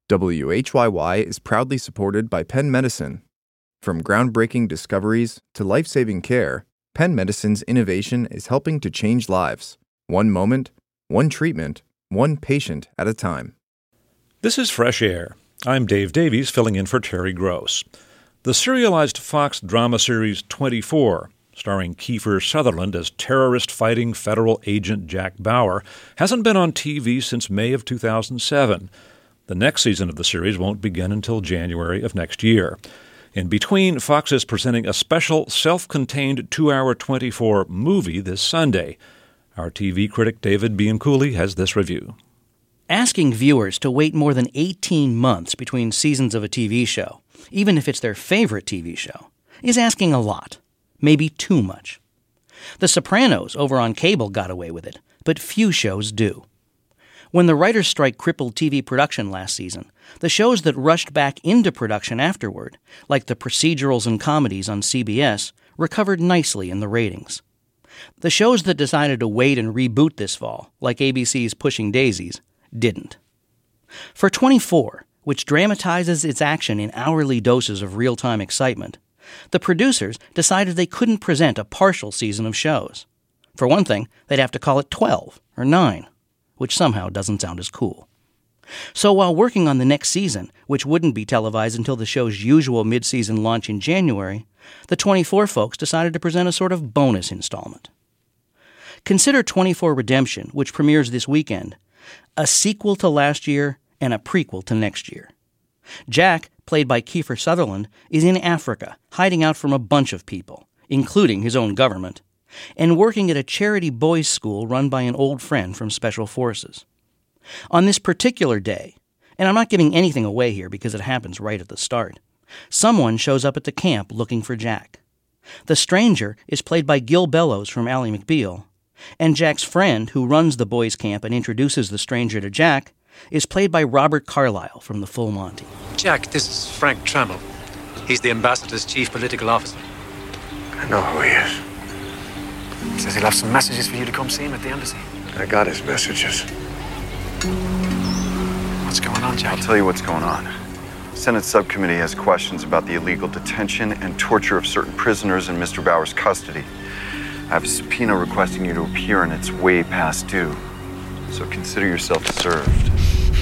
WHYY is proudly supported by Penn Medicine. From groundbreaking discoveries to life-saving care, Penn Medicine's innovation is helping to change lives. One moment, one treatment, one patient at a time. This is Fresh Air. I'm Dave Davies, filling in for Terry Gross. The serialized Fox drama series 24, starring Kiefer Sutherland as terrorist-fighting federal agent Jack Bauer, hasn't been on TV since May of 2007. The next season of the series won't begin until January of next year. In between, Fox is presenting a special self-contained 2-hour 24 movie this Sunday. Our TV critic David Bianculli has this review. Asking viewers to wait more than 18 months between seasons of a TV show, even if it's their favorite TV show, is asking a lot. Maybe too much. The Sopranos over on cable got away with it, but few shows do. When the writer's strike crippled TV production last season, the shows that rushed back into production afterward, like the procedurals and comedies on CBS, recovered nicely in the ratings. The shows that decided to wait and reboot this fall, like ABC's Pushing Daisies, didn't. For 24, which dramatizes its action in hourly doses of real-time excitement, the producers decided they couldn't present a partial season of shows. For one thing, they'd have to call it 12 or 9. Which somehow doesn't sound as cool. So while working on the next season, which wouldn't be televised until the show's usual mid-season launch in January, the 24 folks decided to present a sort of bonus installment. Consider 24 Redemption, which premieres this weekend, a sequel to last year and a prequel to next year. Jack, played by Kiefer Sutherland, is in Africa, hiding out from a bunch of people, including his own government, and working at a charity boys' school run by an old friend from Special Forces. On this particular day, and I'm not giving anything away here because it happens right at the start, someone shows up at the camp looking for Jack. The stranger is played by Gil Bellows from Ally McBeal, and Jack's friend, who runs the boys' camp and introduces the stranger to Jack, is played by Robert Carlyle from The Full Monty. Jack, this is Frank Trammell. He's the ambassador's chief political officer. I know who he is. Says he'll have some messages for you to come see him at the embassy. I got his messages. What's going on, Jack? I'll tell you what's going on. Senate subcommittee has questions about the illegal detention and torture of certain prisoners in Mr. Bauer's custody. I have a subpoena requesting you to appear, and it's way past due. So consider yourself served.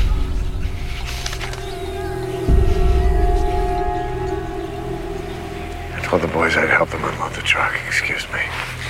I told the boys I'd help them unload the truck. Excuse me.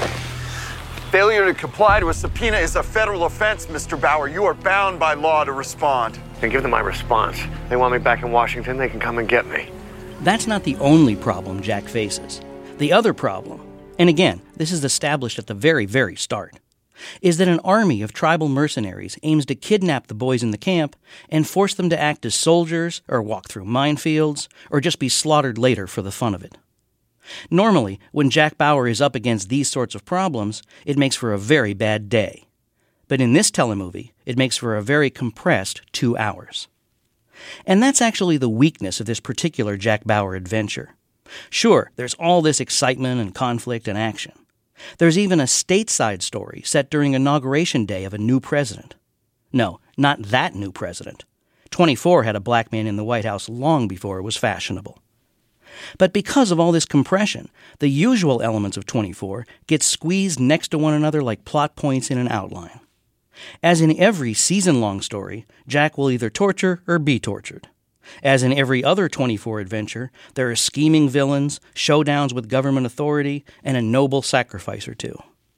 Failure to comply to a subpoena is a federal offense, Mr. Bauer. You are bound by law to respond. And give them my response. They want me back in Washington, they can come and get me. That's not the only problem Jack faces. The other problem, and again, this is established at the very, very start, is that an army of tribal mercenaries aims to kidnap the boys in the camp and force them to act as soldiers or walk through minefields or just be slaughtered later for the fun of it. Normally, when Jack Bauer is up against these sorts of problems, it makes for a very bad day. But in this telemovie, it makes for a very compressed 2 hours. And that's actually the weakness of this particular Jack Bauer adventure. Sure, there's all this excitement and conflict and action. There's even a stateside story set during Inauguration Day of a new president. No, not that new president. 24 had a black man in the White House long before it was fashionable. But because of all this compression, the usual elements of 24 get squeezed next to one another like plot points in an outline. As in every season-long story, Jack will either torture or be tortured. As in every other 24 adventure, there are scheming villains, showdowns with government authority, and a noble sacrifice or two.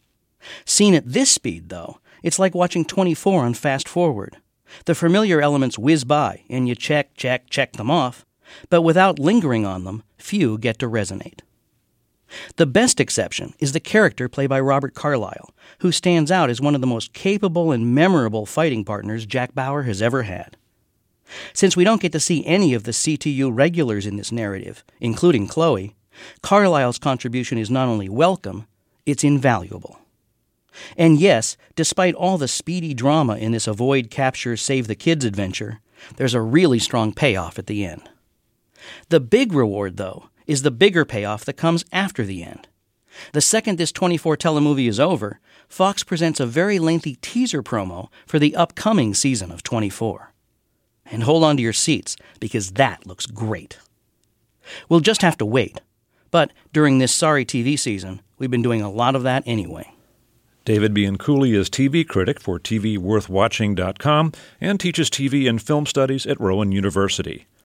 Seen at this speed, though, it's like watching 24 on fast forward. The familiar elements whiz by, and you check them off, but without lingering on them, few get to resonate. The best exception is the character played by Robert Carlyle, who stands out as one of the most capable and memorable fighting partners Jack Bauer has ever had. Since we don't get to see any of the CTU regulars in this narrative, including Chloe, Carlyle's contribution is not only welcome, it's invaluable. And yes, despite all the speedy drama in this avoid, capture, save the kids adventure, there's a really strong payoff at the end. The big reward, though, is the bigger payoff that comes after the end. The second this 24 telemovie is over, Fox presents a very lengthy teaser promo for the upcoming season of 24. And hold on to your seats, because that looks great. We'll just have to wait. But during this sorry TV season, we've been doing a lot of that anyway. David Bianculli is TV critic for TVWorthWatching.com and teaches TV and film studies at Rowan University.